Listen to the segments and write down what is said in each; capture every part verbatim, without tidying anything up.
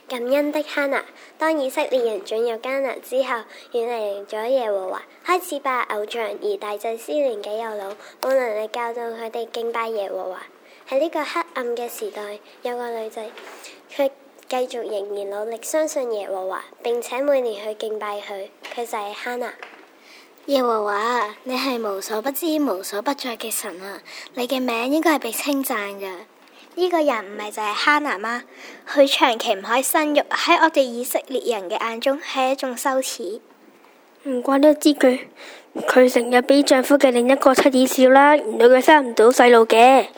感恩的哈拿。當以色列人進入迦南之後，遠離咗耶和華，開始拜偶像，而大祭司年紀又老，冇能力教導佢哋敬拜耶和華。喺呢個黑暗嘅時代，有個女仔，佢繼續仍然努力相信耶和華，並且每年去敬拜佢，佢就係哈拿。 耶和華，你係無所不知、無所不在嘅神啊！你嘅名應該係被稱讚㗎。 呢個人唔係就係哈拿嗎？佢長期唔可以生育，喺我哋以色列人嘅眼中係一種羞恥。 唔怪得知佢，佢成日俾丈夫嘅另一個妻子笑啦，原來佢生唔到細路嘅。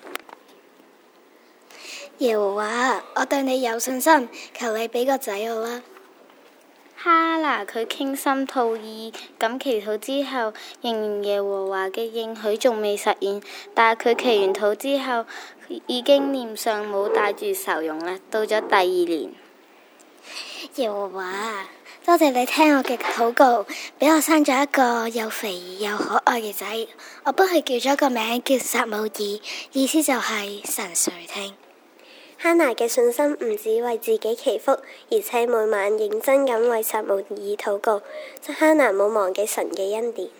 耶和華，我對你有信心，求你俾個仔我啦。 哈拿佢傾心吐意咁祈禱之後，仍然耶和華嘅應許仲未實現，但係佢祈完禱之後，已經臉上冇帶住愁容啦。到咗第二年， 耶和華，多謝你聽我嘅禱告，俾我生咗一個又肥又可愛嘅仔，我幫佢叫咗個名叫撒母耳，意思就係神垂聽。 哈拿嘅信心唔止為自己祈福，而且每晚認真咁為撒母耳禱告。哈拿冇忘記神嘅恩典。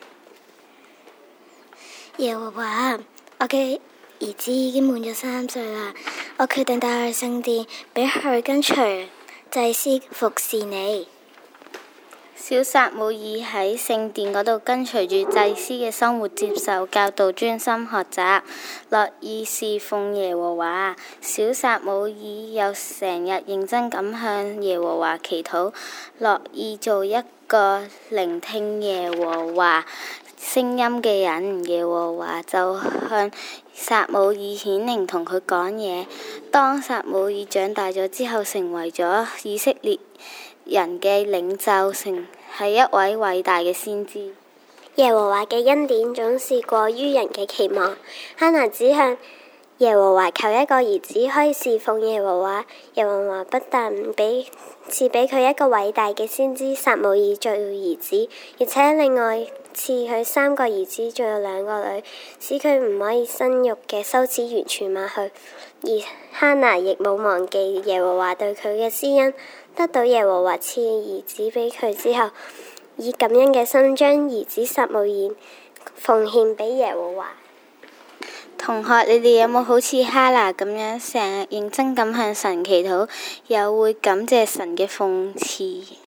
耶和華，我嘅兒子已經滿咗三歲啦，我決定帶佢去聖殿，俾佢跟隨祭司服侍你。 小撒母耳喺聖殿嗰度跟隨住祭司嘅生活，接受教導，專心學習，樂意侍奉耶和華。小撒母耳又成日認真咁向耶和華祈禱，樂意做一個聆聽耶和華聲音嘅人。耶和華就向撒母耳顯靈，同佢講嘢。當撒母耳長大咗之後，成為咗以色列人嘅領袖，成係一位偉大嘅先知。 耶和華嘅恩典總是過於人嘅期望。哈拿只向耶和華求一個兒子可以侍奉耶和華。耶和華不但唔俾賜俾佢一個偉大嘅先知撒母耳做兒子，而且另外賜佢三個兒子，仲有兩個女，使佢唔可以生育嘅羞恥完全抹去。而哈拿亦冇忘記耶和華對佢嘅施恩，得到耶和華賜兒子俾佢之後，以感恩嘅心將兒子撒母耳奉獻俾耶和華。 同學，你哋有冇好似哈拿咁樣成日認真咁向神祈禱，又會感謝神嘅諷刺？